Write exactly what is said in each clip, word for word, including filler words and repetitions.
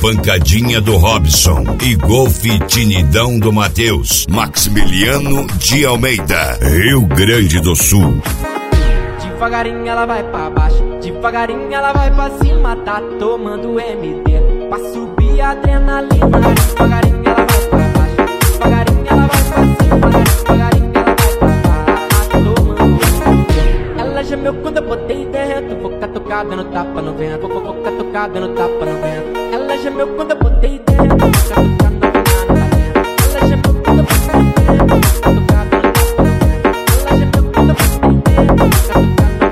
Pancadinha do Robson e Golfe Tinidão do Matheus. Maximiliano de Almeida, Rio Grande do Sul. Devagarinho ela vai pra baixo, devagarinho ela vai pra cima, tá tomando M D pra subir a adrenalina. Devagarinho ela vai pra baixo, devagarinho ela vai pra cima, devagarinho ela vai pra baixo, tá tomando M D. Ela gemeu quando eu botei dentro, vou catucada no tapa no vento, vou catucada no tapa no vento. Ela gemeu quando eu botei dentro, vou catucada no vento. Ela gemeu quando eu botei dentro, vou catucada no tapa no vento. Ela gemeu quando eu botei dentro, vou catucada.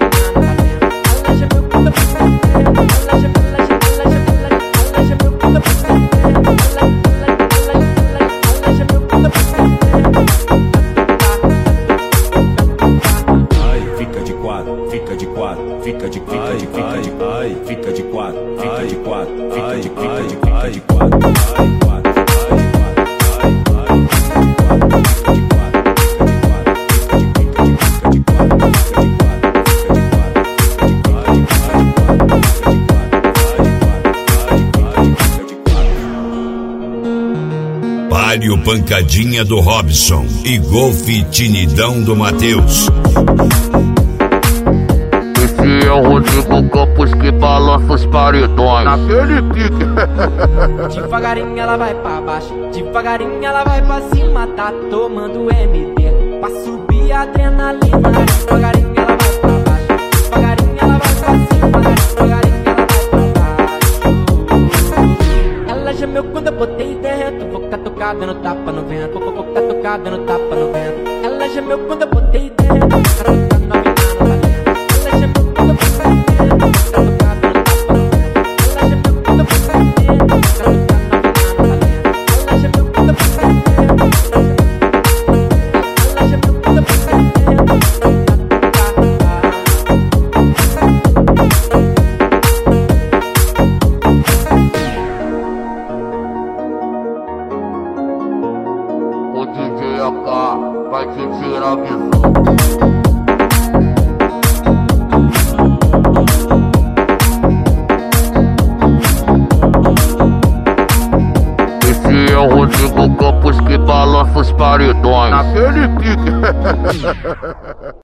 Fica de quatro, fica de fica de fica de ai, fica de quatro, fica de quatro, fica de fica de fica de quatro, ai, quatro, ai, quatro, ai, ai, fica de quatro, fica de quatro, fica de fica de fica de quatro, fica de quatro, fica de quatro, fica de quatro, fica de quatro, fica de quatro. Palio Pancadinha do Robson e Golfe Tinidão do Matheus. Esse é o Rodrigo Campos que balança os paredões naquele pique. Devagarinho ela vai pra baixo, devagarinho ela vai pra cima, tá tomando M D pra subir a adrenalina. Devagarinho ela vai pra baixo, devagarinho ela vai pra cima, devagarinho ela vai pra baixo. Ela gemeu quando eu botei dentro, vou catucada no tapa no vento, vou catucada no tapa no vento. Ela gemeu quando eu botei dentro, vou catucada no vento. Ela gemeu quando eu botei dentro, vou catucada no tapa no vento. Ela gemeu quando eu botei dentro, vou catucada no vento. Ela gemeu quando eu botei dentro, ela gemeu quando eu botei dentro, O D J A K vai te tirar a visão. Esse é o Rodrigo Campos que balança os paredões naquele pique.